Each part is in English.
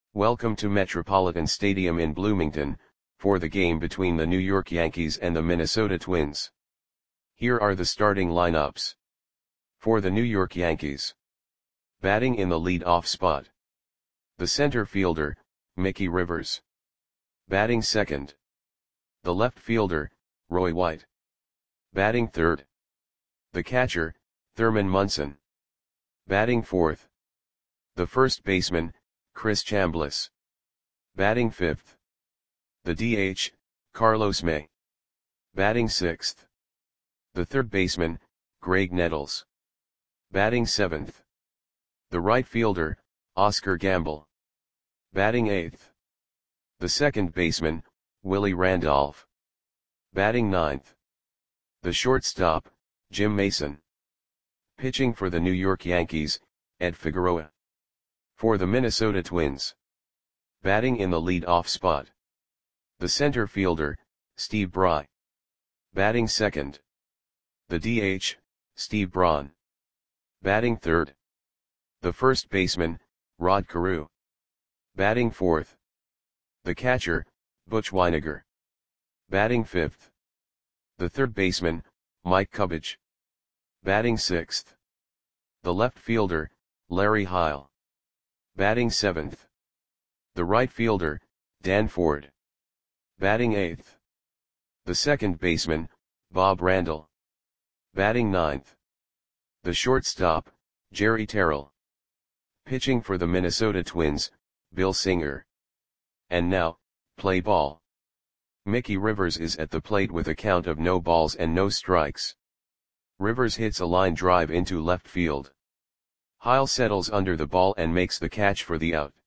Welcome to Metropolitan Stadium in Bloomington, for the game between the New York Yankees and the Minnesota Twins. Here are the starting lineups. For the New York Yankees. Batting in the lead-off spot. The center fielder, Mickey Rivers. Batting second. The left fielder, Roy White. Batting third. The catcher, Thurman Munson. Batting fourth. The first baseman, Chris Chambliss. Batting fifth. The DH, Carlos May. Batting sixth. The third baseman, Graig Nettles. Batting seventh. The right fielder, Oscar Gamble. Batting eighth. The second baseman, Willie Randolph. Batting ninth. The shortstop, Jim Mason. Pitching for the New York Yankees, Ed Figueroa. For the Minnesota Twins. Batting in the lead-off spot. The center fielder, Steve Bry. Batting second. The DH, Steve Braun. Batting third. The first baseman, Rod Carew. Batting fourth. The catcher, Butch Wynegar. Batting fifth. The third baseman, Mike Cubbage. Batting sixth. The left fielder, Larry Heil. Batting seventh. The right fielder, Dan Ford. Batting eighth. The second baseman, Bob Randall. Batting ninth. The shortstop, Jerry Terrell. Pitching for the Minnesota Twins, Bill Singer. And now, play ball. Mickey Rivers is at the plate with a count of no balls and no strikes. Rivers hits a line drive into left field. Heil settles under the ball and makes the catch for the out.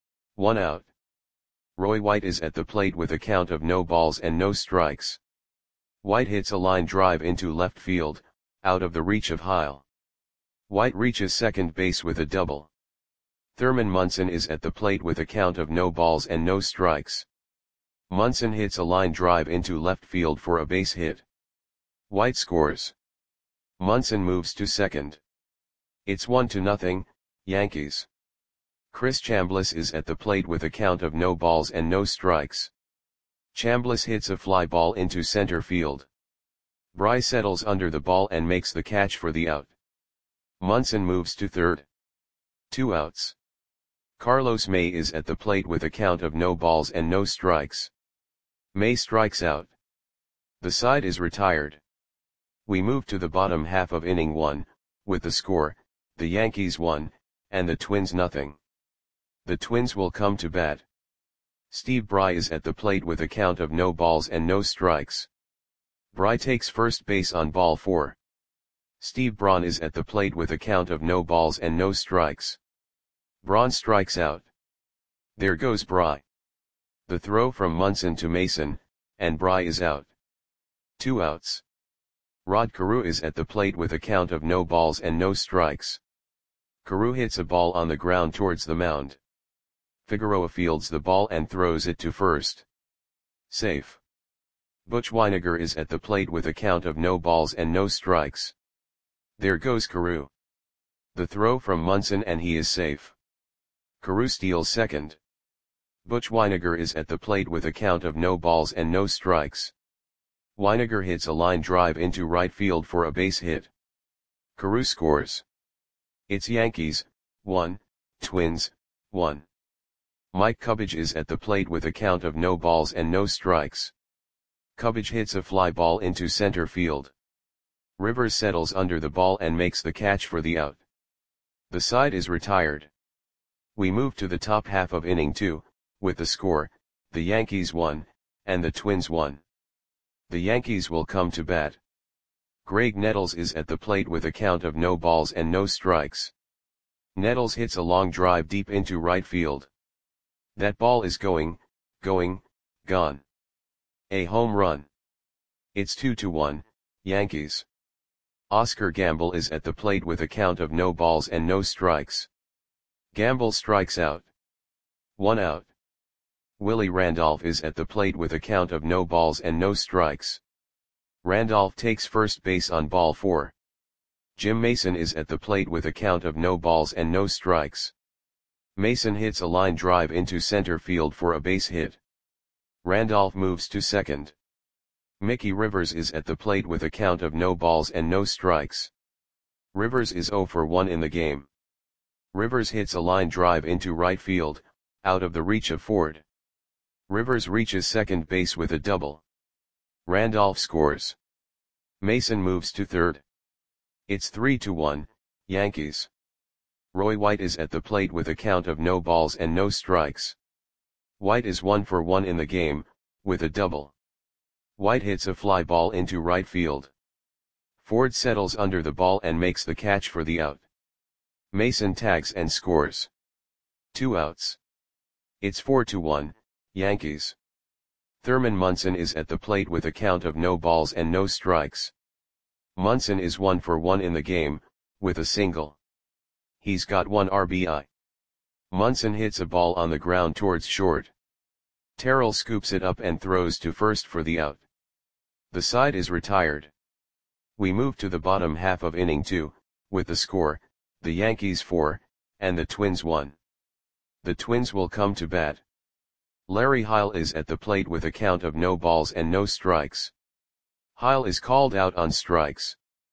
1 out. Roy White is at the plate with a count of no balls and no strikes. White hits a line drive into left field, out of the reach of Heil. White reaches second base with a double. Thurman Munson is at the plate with a count of no balls and no strikes. Munson hits a line drive into left field for a base hit. White scores. Munson moves to second. It's 1-0, Yankees. Chris Chambliss is at the plate with a count of no balls and no strikes. Chambliss hits a fly ball into center field. Bry settles under the ball and makes the catch for the out. Munson moves to third. 2 outs. Carlos May is at the plate with a count of no balls and no strikes. May strikes out. The side is retired. We move to the bottom half of inning 1, with the score, the Yankees 1, and the Twins 0. The Twins will come to bat. Steve Bry is at the plate with a count of no balls and no strikes. Bry takes first base on ball 4. Steve Braun is at the plate with a count of no balls and no strikes. Braun strikes out. There goes Bry. The throw from Munson to Mason, and Bry is out. 2 outs. Rod Carew is at the plate with a count of no balls and no strikes. Carew hits a ball on the ground towards the mound. Figueroa fields the ball and throws it to first. Safe. Butch Wynegar is at the plate with a count of no balls and no strikes. There goes Carew. The throw from Munson and he is safe. Carew steals second. Butch Wynegar is at the plate with a count of no balls and no strikes. Wynegar hits a line drive into right field for a base hit. Carew scores. It's Yankees, 1, Twins, 1. Mike Cubbage is at the plate with a count of no balls and no strikes. Cubbage hits a fly ball into center field. Rivers settles under the ball and makes the catch for the out. The side is retired. We move to the top half of inning 2, with the score, the Yankees 1, and the Twins 1. The Yankees will come to bat. Graig Nettles is at the plate with a count of no balls and no strikes. Nettles hits a long drive deep into right field. That ball is gone. A home run. It's 2-1, Yankees. Oscar Gamble is at the plate with a count of no balls and no strikes. Gamble strikes out. 1 out. Willie Randolph is at the plate with a count of no balls and no strikes. Randolph takes first base on ball 4. Jim Mason is at the plate with a count of no balls and no strikes. Mason hits a line drive into center field for a base hit. Randolph moves to second. Mickey Rivers is at the plate with a count of no balls and no strikes. Rivers is 0 for 1 in the game. Rivers hits a line drive into right field, out of the reach of Ford. Rivers reaches second base with a double. Randolph scores. Mason moves to third. It's 3-1, Yankees. Roy White is at the plate with a count of no balls and no strikes. White is 1 for 1 in the game, with a double. White hits a fly ball into right field. Ford settles under the ball and makes the catch for the out. Mason tags and scores. 2 outs. It's 4-1, Yankees. Thurman Munson is at the plate with a count of no balls and no strikes. Munson is 1 for 1 in the game, with a single. He's got 1 RBI. Munson hits a ball on the ground towards short. Terrell scoops it up and throws to first for the out. The side is retired. We move to the bottom half of inning 2, with the score, the Yankees 4, and the Twins 1. The Twins will come to bat. Larry Heil is at the plate with a count of no balls and no strikes. Heil is called out on strikes.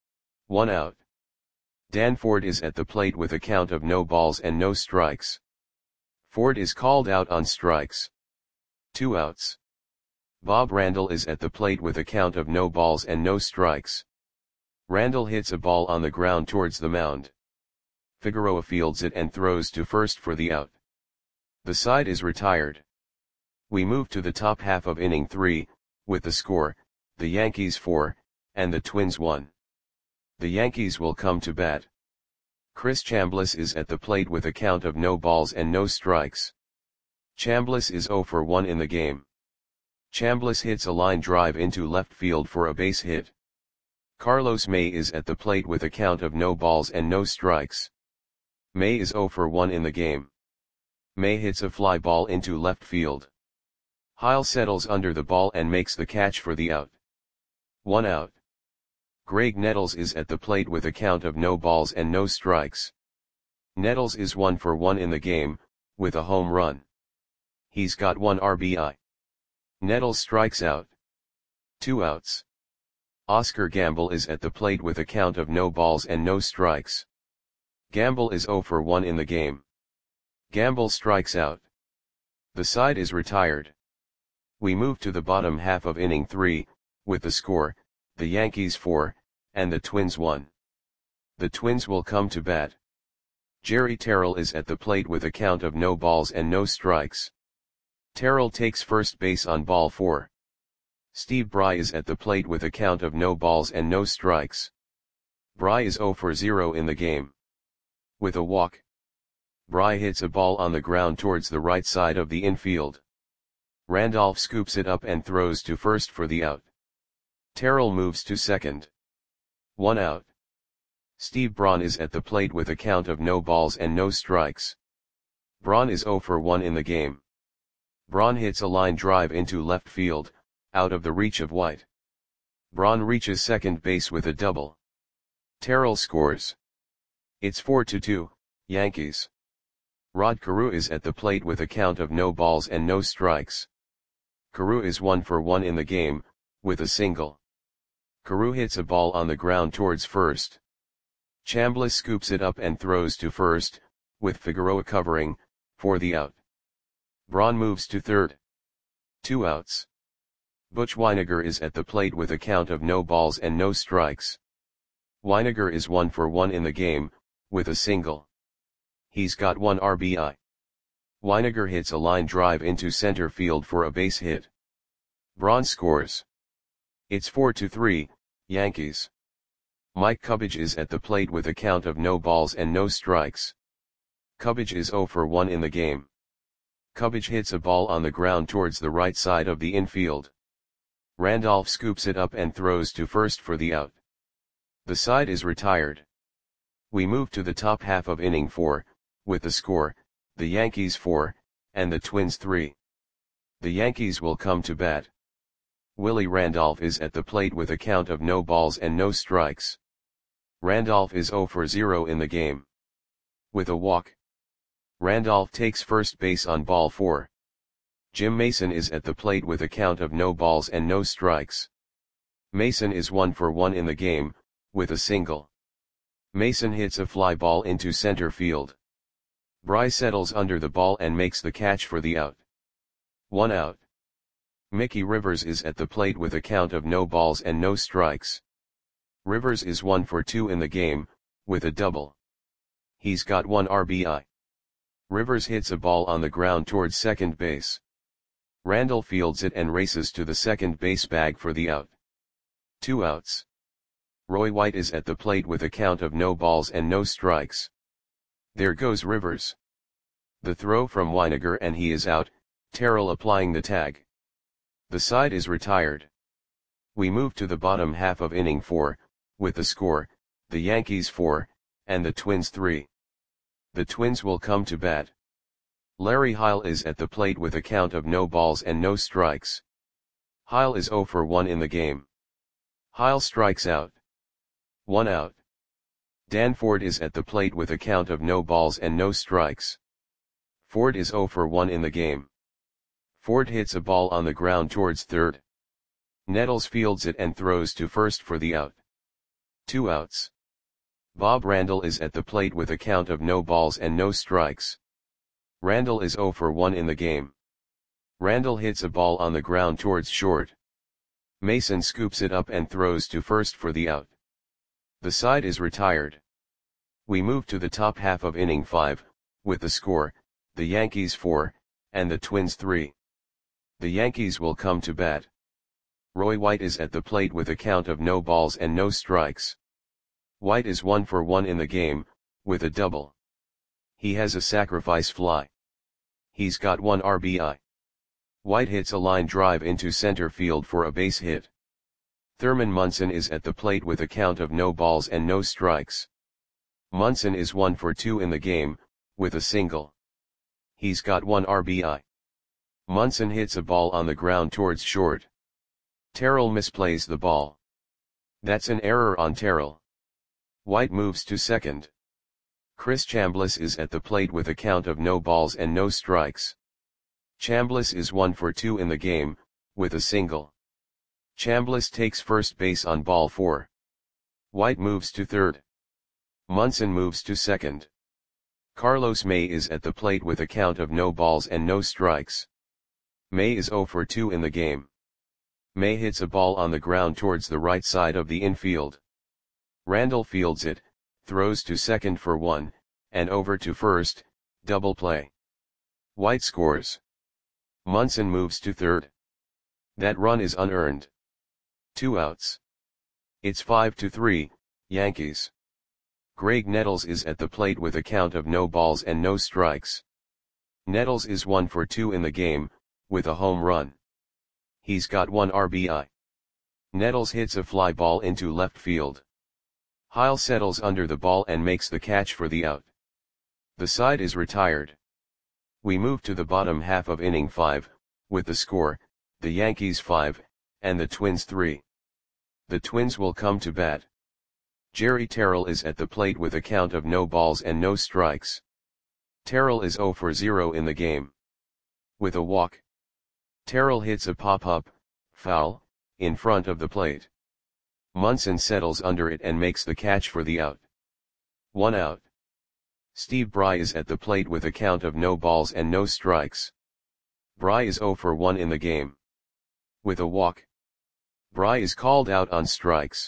1 out. Dan Ford is at the plate with a count of no balls and no strikes. Ford is called out on strikes. 2 outs. Bob Randall is at the plate with a count of no balls and no strikes. Randall hits a ball on the ground towards the mound. Figueroa fields it and throws to first for the out. The side is retired. We move to the top half of inning 3, with the score, the Yankees 4, and the Twins 1. The Yankees will come to bat. Chris Chambliss is at the plate with a count of no balls and no strikes. Chambliss is 0 for 1 in the game. Chambliss hits a line drive into left field for a base hit. Carlos May is at the plate with a count of no balls and no strikes. May is 0 for 1 in the game. May hits a fly ball into left field. Heil settles under the ball and makes the catch for the out. 1 out. Greg Nettles is at the plate with a count of no balls and no strikes. Nettles is 1 for 1 in the game, with a home run. He's got 1 RBI. Nettles strikes out. 2 outs. Oscar Gamble is at the plate with a count of no balls and no strikes. Gamble is 0 for 1 in the game. Gamble strikes out. The side is retired. We move to the bottom half of inning 3, with the score, the Yankees 4, and the Twins 1. The Twins will come to bat. Jerry Terrell is at the plate with a count of no balls and no strikes. Terrell takes first base on ball 4. Steve Bry is at the plate with a count of no balls and no strikes. Bry is 0 for 0 in the game. With a walk. Bry hits a ball on the ground towards the right side of the infield. Randolph scoops it up and throws to first for the out. Terrell moves to second. 1 out. Steve Braun is at the plate with a count of no balls and no strikes. Braun is 0 for 1 in the game. Braun hits a line drive into left field, out of the reach of White. Braun reaches second base with a double. Terrell scores. It's 4-2, Yankees. Rod Carew is at the plate with a count of no balls and no strikes. Carew is 1 for 1 in the game, with a single. Carew hits a ball on the ground towards first. Chambliss scoops it up and throws to first, with Figueroa covering, for the out. Braun moves to third. 2 outs. Butch Wynegar is at the plate with a count of no balls and no strikes. Wynegar is 1 for 1 in the game, with a single. He's got 1 RBI. Wynegar hits a line drive into center field for a base hit. Braun scores. It's 4-3, Yankees. Mike Cubbage is at the plate with a count of no balls and no strikes. Cubbage is 0 for 1 in the game. Cubbage hits a ball on the ground towards the right side of the infield. Randolph scoops it up and throws to first for the out. The side is retired. We move to the top half of inning 4, with the score, the Yankees 4, and the Twins 3. The Yankees will come to bat. Willie Randolph is at the plate with a count of no balls and no strikes. Randolph is 0 for 0 in the game. With a walk. Randolph takes first base on ball 4. Jim Mason is at the plate with a count of no balls and no strikes. Mason is 1 for 1 in the game, with a single. Mason hits a fly ball into center field. Bry settles under the ball and makes the catch for the out. 1 out. Mickey Rivers is at the plate with a count of no balls and no strikes. Rivers is 1 for 2 in the game, with a double. He's got 1 RBI. Rivers hits a ball on the ground towards second base. Randall fields it and races to the second base bag for the out. 2 outs. Roy White is at the plate with a count of no balls and no strikes. There goes Rivers. The throw from Weiniger and he is out, Terrell applying the tag. The side is retired. We move to the bottom half of inning 4, with the score, the Yankees 4, and the Twins 3. The Twins will come to bat. Larry Heil is at the plate with a count of no balls and no strikes. Heil is 0 for 1 in the game. Heil strikes out. 1 out. Dan Ford is at the plate with a count of no balls and no strikes. Ford is 0 for 1 in the game. Ford hits a ball on the ground towards third. Nettles fields it and throws to first for the out. 2 outs. Bob Randall is at the plate with a count of no balls and no strikes. Randall is 0 for 1 in the game. Randall hits a ball on the ground towards short. Mason scoops it up and throws to first for the out. The side is retired. We move to the top half of inning 5, with the score, the Yankees 4, and the Twins 3. The Yankees will come to bat. Roy White is at the plate with a count of no balls and no strikes. White is 1 for 1 in the game, with a double. He has a sacrifice fly. He's got 1 RBI. White hits a line drive into center field for a base hit. Thurman Munson is at the plate with a count of no balls and no strikes. Munson is 1 for 2 in the game, with a single. He's got 1 RBI. Munson hits a ball on the ground towards short. Terrell misplays the ball. That's an error on Terrell. White moves to second. Chris Chambliss is at the plate with a count of no balls and no strikes. Chambliss is 1 for 2 in the game, with a single. Chambliss takes first base on ball 4. White moves to third. Munson moves to second. Carlos May is at the plate with a count of no balls and no strikes. May is 0 for 2 in the game. May hits a ball on the ground towards the right side of the infield. Randall fields it, throws to second for 1, and over to first, double play. White scores. Munson moves to third. That run is unearned. 2 outs. It's 5-3, Yankees. Greg Nettles is at the plate with a count of no balls and no strikes. Nettles is 1 for 2 in the game, with a home run. He's got 1 RBI. Nettles hits a fly ball into left field. Heil settles under the ball and makes the catch for the out. The side is retired. We move to the bottom half of inning 5, with the score, the Yankees 5, and the Twins 3. The Twins will come to bat. Jerry Terrell is at the plate with a count of no balls and no strikes. Terrell is 0 for 0 in the game. With a walk. Terrell hits a pop-up, foul, in front of the plate. Munson settles under it and makes the catch for the out. 1 out. Steve Bry is at the plate with a count of no balls and no strikes. Bry is 0 for 1 in the game. With a walk. Bry is called out on strikes.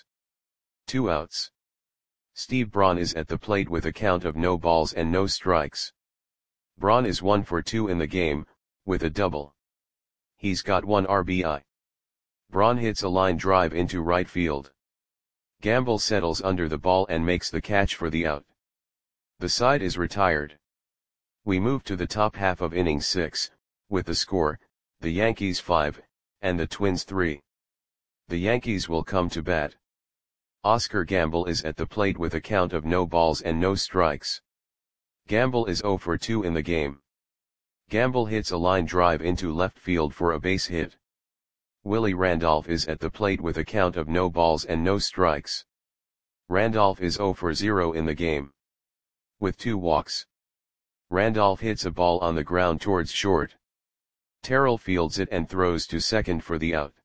2 outs. Steve Braun is at the plate with a count of no balls and no strikes. Braun is 1 for 2 in the game, with a double. He's got 1 RBI. Braun hits a line drive into right field. Gamble settles under the ball and makes the catch for the out. The side is retired. We move to the top half of inning 6, with the score, the Yankees 5, and the Twins 3. The Yankees will come to bat. Oscar Gamble is at the plate with a count of no balls and no strikes. Gamble is 0 for 2 in the game. Gamble hits a line drive into left field for a base hit. Willie Randolph is at the plate with a count of no balls and no strikes. Randolph is 0 for 0 in the game. With 2 walks. Randolph hits a ball on the ground towards short. Terrell fields it and throws to second for the out.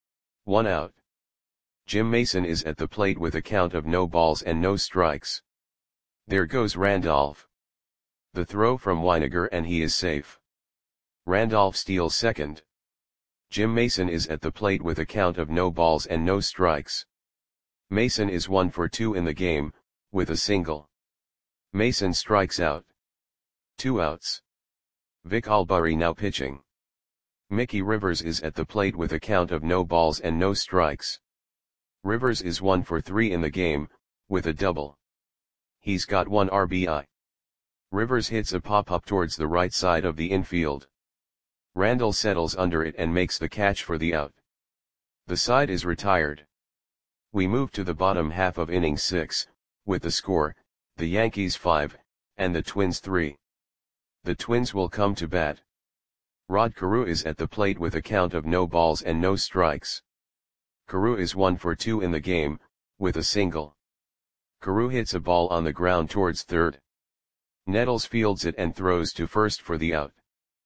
1 out. Jim Mason is at the plate with a count of no balls and no strikes. There goes Randolph. The throw from Weiniger and he is safe. Randolph steals second. Jim Mason is at the plate with a count of no balls and no strikes. Mason is 1 for 2 in the game, with a single. Mason strikes out. 2 outs. Vic Albury now pitching. Mickey Rivers is at the plate with a count of no balls and no strikes. Rivers is 1 for 3 in the game, with a double. He's got 1 RBI. Rivers hits a pop-up towards the right side of the infield. Randall settles under it and makes the catch for the out. The side is retired. We move to the bottom half of inning 6, with the score, the Yankees 5, and the Twins 3. The Twins will come to bat. Rod Carew is at the plate with a count of no balls and no strikes. Carew is 1 for 2 in the game, with a single. Carew hits a ball on the ground towards third. Nettles fields it and throws to first for the out.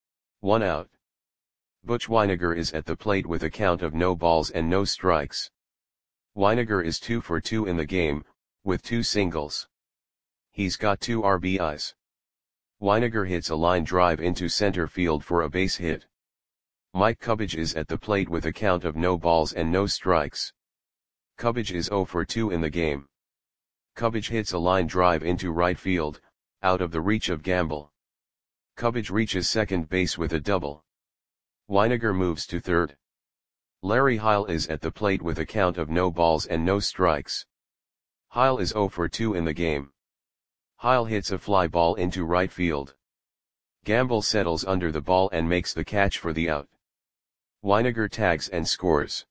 1 out. Butch Weiniger is at the plate with a count of no balls and no strikes. Weiniger is 2 for 2 in the game, with 2 singles. He's got 2 RBIs. Weiniger hits a line drive into center field for a base hit. Mike Cubbage is at the plate with a count of no balls and no strikes. Cubbage is 0 for 2 in the game. Cubbage hits a line drive into right field, out of the reach of Gamble. Cubbage reaches second base with a double. Weiniger moves to third. Larry Heil is at the plate with a count of no balls and no strikes. Heil is 0 for 2 in the game. Heil hits a fly ball into right field. Gamble settles under the ball and makes the catch for the out. Weiniger tags and scores.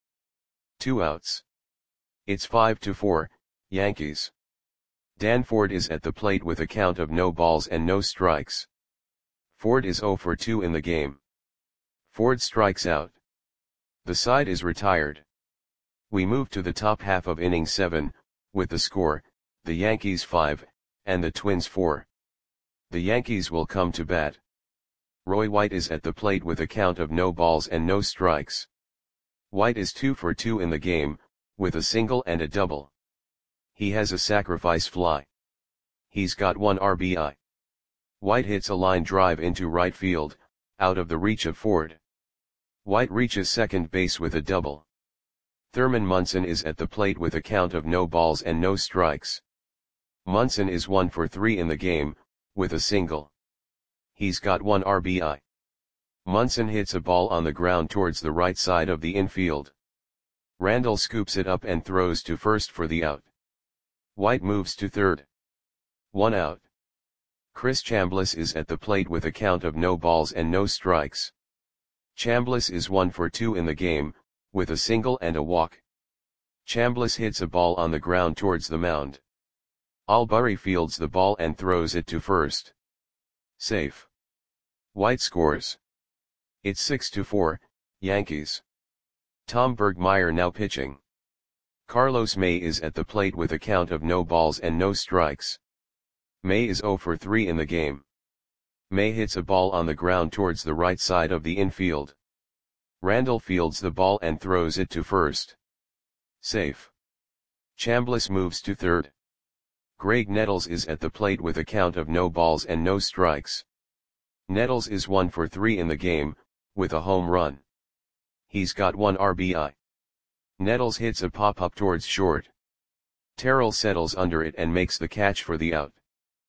2 outs. It's 5-4, Yankees. Dan Ford is at the plate with a count of no balls and no strikes. Ford is 0 for 2 in the game. Ford strikes out. The side is retired. We move to the top half of inning 7, with the score, the Yankees 5, and the Twins 4. The Yankees will come to bat. Roy White is at the plate with a count of no balls and no strikes. White is 2 for 2 in the game, with a single and a double. He has a sacrifice fly. He's got 1 RBI. White hits a line drive into right field, out of the reach of Ford. White reaches second base with a double. Thurman Munson is at the plate with a count of no balls and no strikes. Munson is 1 for 3 in the game, with a single. He's got 1 RBI. Munson hits a ball on the ground towards the right side of the infield. Randall scoops it up and throws to first for the out. White moves to third. 1 out. Chris Chambliss is at the plate with a count of no balls and no strikes. Chambliss is 1 for 2 in the game, with a single and a walk. Chambliss hits a ball on the ground towards the mound. Albury fields the ball and throws it to first. Safe. White scores. It's 6-4, Yankees. Tom Bergmeyer now pitching. Carlos May is at the plate with a count of no balls and no strikes. May is 0 for 3 in the game. May hits a ball on the ground towards the right side of the infield. Randall fields the ball and throws it to first. Safe. Chambliss moves to third. Greg Nettles is at the plate with a count of no balls and no strikes. Nettles is 1 for 3 in the game, with a home run. He's got 1 RBI. Nettles hits a pop-up towards short. Terrell settles under it and makes the catch for the out.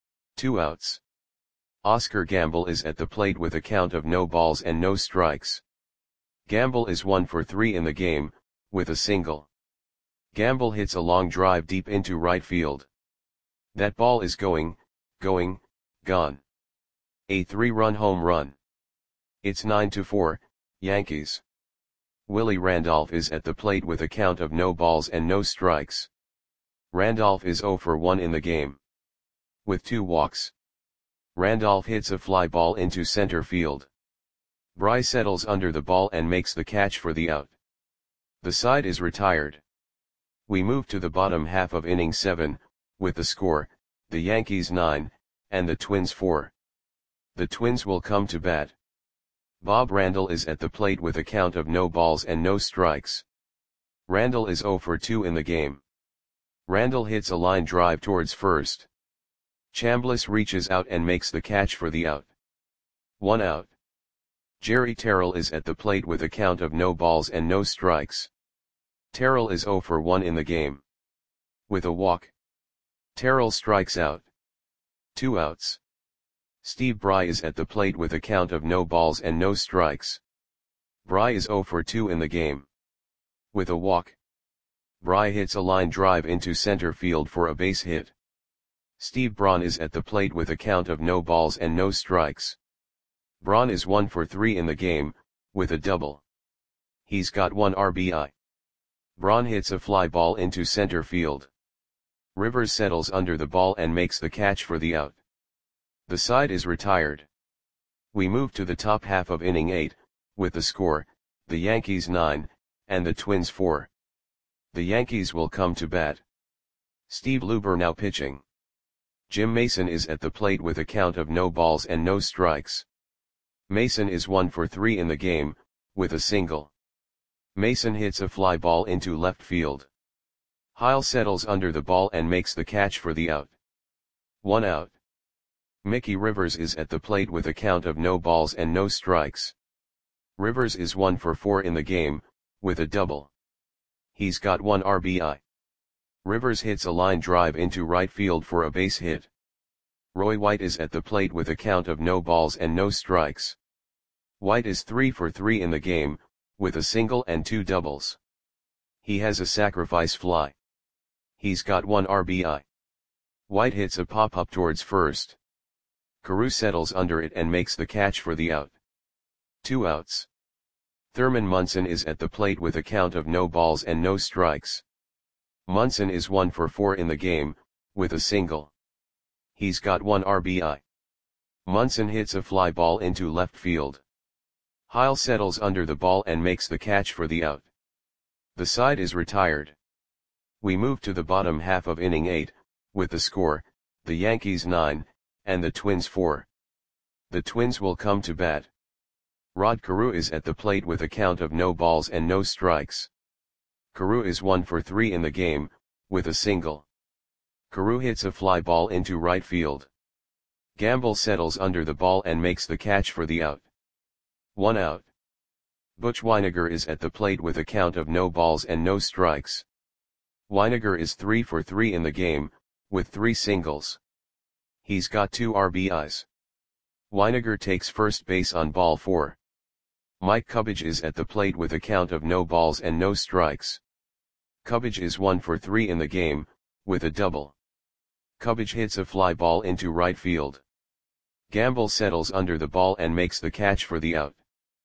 2 outs. Oscar Gamble is at the plate with a count of no balls and no strikes. Gamble is 1 for 3 in the game, with a single. Gamble hits a long drive deep into right field. That ball is gone. A 3-run home run. It's 9-4, Yankees. Willie Randolph is at the plate with a count of no balls and no strikes. Randolph is 0 for 1 in the game. With 2 walks. Randolph hits a fly ball into center field. Bry settles under the ball and makes the catch for the out. The side is retired. We move to the bottom half of inning 7, with the score, the Yankees 9, and the Twins 4. The Twins will come to bat. Bob Randall is at the plate with a count of no balls and no strikes. Randall is 0 for 2 in the game. Randall hits a line drive towards first. Chambliss reaches out and makes the catch for the out. 1 out. Jerry Terrell is at the plate with a count of no balls and no strikes. Terrell is 0 for 1 in the game. With a walk, Terrell strikes out. 2 outs. Steve Bry is at the plate with a count of no balls and no strikes. Bry is 0 for 2 in the game. With a walk, Bry hits a line drive into center field for a base hit. Steve Braun is at the plate with a count of no balls and no strikes. Braun is 1 for 3 in the game, with a double. He's got 1 RBI. Braun hits a fly ball into center field. Rivers settles under the ball and makes the catch for the out. The side is retired. We move to the top half of inning 8, with the score, the Yankees 9, and the Twins 4. The Yankees will come to bat. Steve Luber now pitching. Jim Mason is at the plate with a count of no balls and no strikes. Mason is 1 for 3 in the game, with a single. Mason hits a fly ball into left field. Heil settles under the ball and makes the catch for the out. 1 out. Mickey Rivers is at the plate with a count of no balls and no strikes. Rivers is 1 for 4 in the game, with a double. He's got 1 RBI. Rivers hits a line drive into right field for a base hit. Roy White is at the plate with a count of no balls and no strikes. White is 3 for 3 in the game, with a single and 2 doubles. He has a sacrifice fly. He's got 1 RBI. White hits a pop-up towards first. Carew settles under it and makes the catch for the out. 2 outs. Thurman Munson is at the plate with a count of no balls and no strikes. Munson is 1 for 4 in the game, with a single. He's got 1 RBI. Munson hits a fly ball into left field. Heil settles under the ball and makes the catch for the out. The side is retired. We move to the bottom half of inning 8, with the score, the Yankees 9, and the Twins 4. The Twins will come to bat. Rod Carew is at the plate with a count of no balls and no strikes. Carew is 1 for 3 in the game, with a single. Carew hits a fly ball into right field. Gamble settles under the ball and makes the catch for the out. 1 out. Butch Wynegar is at the plate with a count of no balls and no strikes. Wynegar is 3 for 3 in the game, with 3 singles. He's got 2 RBIs. Wynegar takes first base on ball 4. Mike Cubbage is at the plate with a count of no balls and no strikes. Cubbage is 1 for 3 in the game, with a double. Cubbage hits a fly ball into right field. Gamble settles under the ball and makes the catch for the out.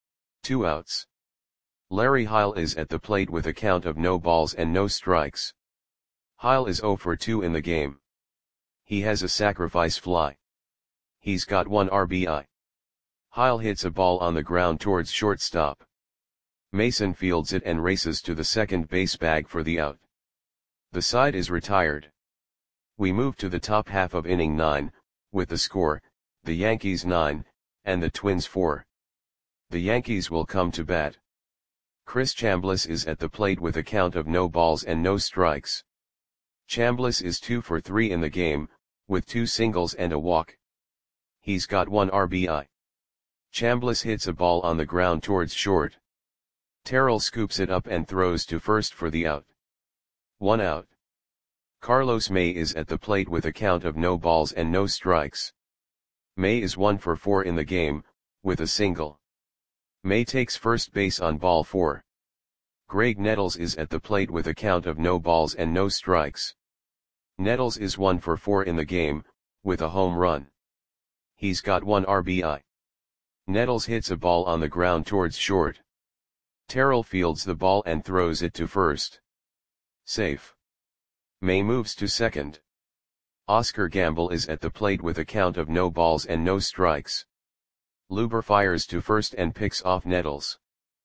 2 outs. Larry Heil is at the plate with a count of no balls and no strikes. Heil is 0 for 2 in the game. He has a sacrifice fly. He's got 1 RBI. Heil hits a ball on the ground towards shortstop. Mason fields it and races to the second base bag for the out. The side is retired. We move to the top half of inning 9, with the score, the Yankees 9, and the Twins 4. The Yankees will come to bat. Chris Chambliss is at the plate with a count of no balls and no strikes. Chambliss is 2 for 3 in the game, with 2 singles and a walk. He's got 1 RBI. Chambliss hits a ball on the ground towards short. Terrell scoops it up and throws to first for the out. 1 out. Carlos May is at the plate with a count of no balls and no strikes. May is 1 for 4 in the game, with a single. May takes first base on ball 4. Greg Nettles is at the plate with a count of no balls and no strikes. Nettles is 1 for 4 in the game, with a home run. He's got 1 RBI. Nettles hits a ball on the ground towards short. Terrell fields the ball and throws it to first. Safe. May moves to second. Oscar Gamble is at the plate with a count of no balls and no strikes. Luber fires to first and picks off Nettles.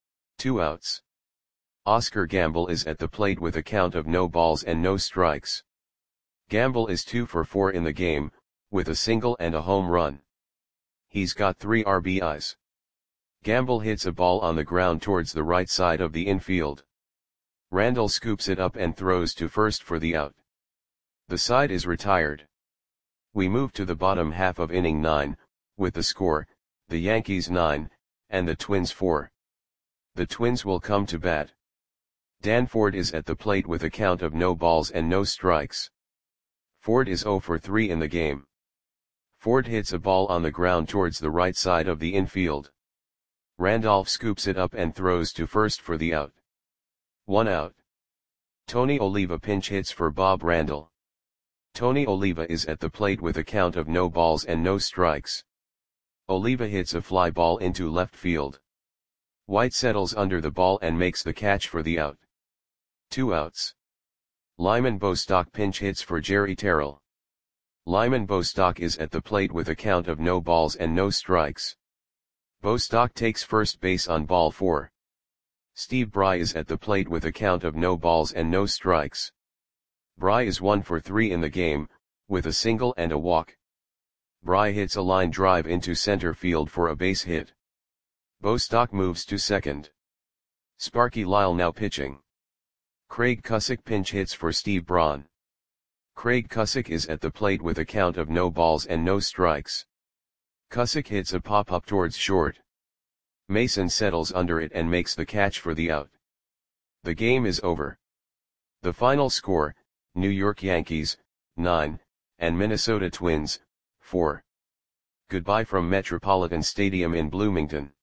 2 outs. Oscar Gamble is at the plate with a count of no balls and no strikes. Gamble is 2 for 4 in the game, with a single and a home run. he's got 3 RBIs. Gamble hits a ball on the ground towards the right side of the infield. Randall scoops it up and throws to first for the out. The side is retired. We move to the bottom half of inning 9, with the score, the Yankees 9, and the Twins 4. The Twins will come to bat. Dan Ford is at the plate with a count of no balls and no strikes. Ford is 0 for 3 in the game. Ford hits a ball on the ground towards the right side of the infield. Randolph scoops it up and throws to first for the out. 1 out. Tony Oliva pinch hits for Bob Randall. Tony Oliva is at the plate with a count of no balls and no strikes. Oliva hits a fly ball into left field. White settles under the ball and makes the catch for the out. 2 outs. Lyman Bostock pinch hits for Jerry Terrell. Lyman Bostock is at the plate with a count of no balls and no strikes. Bostock takes first base on ball 4. Steve Bry is at the plate with a count of no balls and no strikes. Bry is 1 for 3 in the game, with a single and a walk. Bry hits a line drive into center field for a base hit. Bostock moves to second. Sparky Lyle now pitching. Craig Cusick pinch hits for Steve Braun. Craig Cusick is at the plate with a count of no balls and no strikes. Cusick hits a pop-up towards short. Mason settles under it and makes the catch for the out. The game is over. The final score, New York Yankees, 9, and Minnesota Twins, 4. Goodbye from Metropolitan Stadium in Bloomington.